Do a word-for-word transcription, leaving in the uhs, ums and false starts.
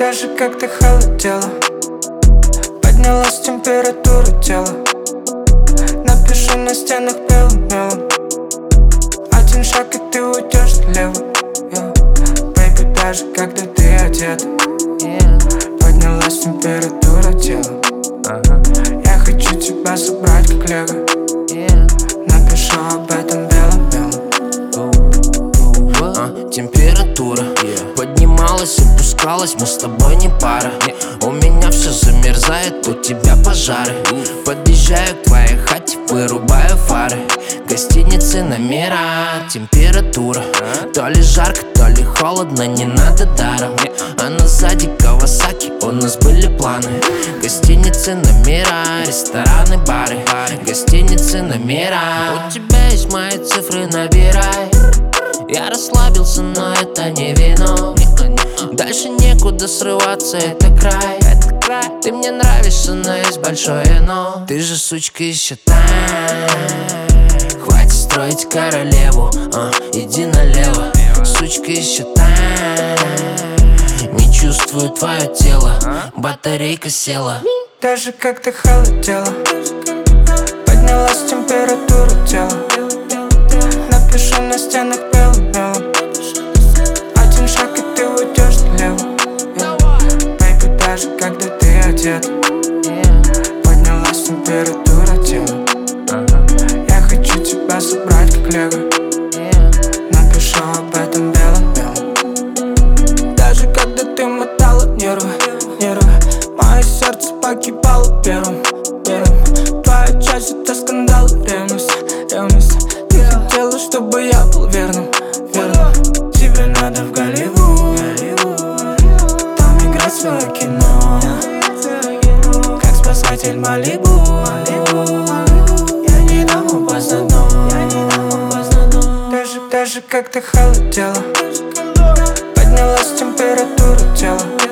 Даже когда холодело, поднялась температура тела. Напиши на стенах белым мелом. Один шаг и ты уйдешь налево, yeah. Baby, даже когда ты одет, yeah. Поднялась температура тела, uh-huh. Я хочу тебя собрать как лего, yeah. Напишу об этом белым мелом. uh, Температура, yeah. Поднималась и опускалась, мы с тобой не пара, yeah. У меня все замерзает, у тебя пожары, uh. Подъезжаю к твоей хате, вырубаю фары. Гостиницы, номера, температура, uh. То ли жарко, то ли холодно, не надо даром, yeah. А на сзади Кавасаки, у нас были планы. Гостиницы, номера, рестораны, бары. Гостиницы, номера. У тебя есть мои цифры, набирай. Я расслабился, но это не вино. Дальше некуда срываться, это край. Ты мне нравишься, но есть большое но. Ты же сучка еще та. Хватит строить королеву, а, иди налево. Сучка еще та. Не чувствую твое тело, батарейка села. Даже когда холодело, поднялась температура тела. Напишу на стенах белым мелом. Один шаг и ты уйдешь налево, yeah. Baby, даже когда ты одет, yeah. Поднялась температура тела, uh-huh. Я хочу тебя собрать как лего, yeah. Напишу об этом белым мелом. Даже когда ты мотала нервы, нервы, мое сердце погибало первым, первым. Твоя часть это скандал, ревность, ревность. Ты хотела, чтобы я был верным, верным. Тебе надо в Голливуд, там играть свое кино, как спасатель Малибу. Я не дам упасть на дно. Даже, даже когда холодело, поднялась температура тела.